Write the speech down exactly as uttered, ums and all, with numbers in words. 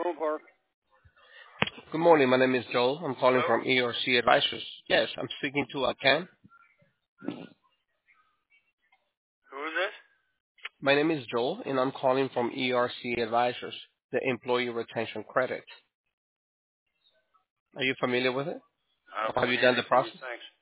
Park. Good morning. My name is Joel. I'm calling Hello? from E R C Advisors. Yes, I'm speaking to uh, Ken. Who is this? My name is Joel, and I'm calling from E R C Advisors, the Employee Retention Credit. Are you familiar with it? I don't Or have want you to hear done the anything you process? thanks.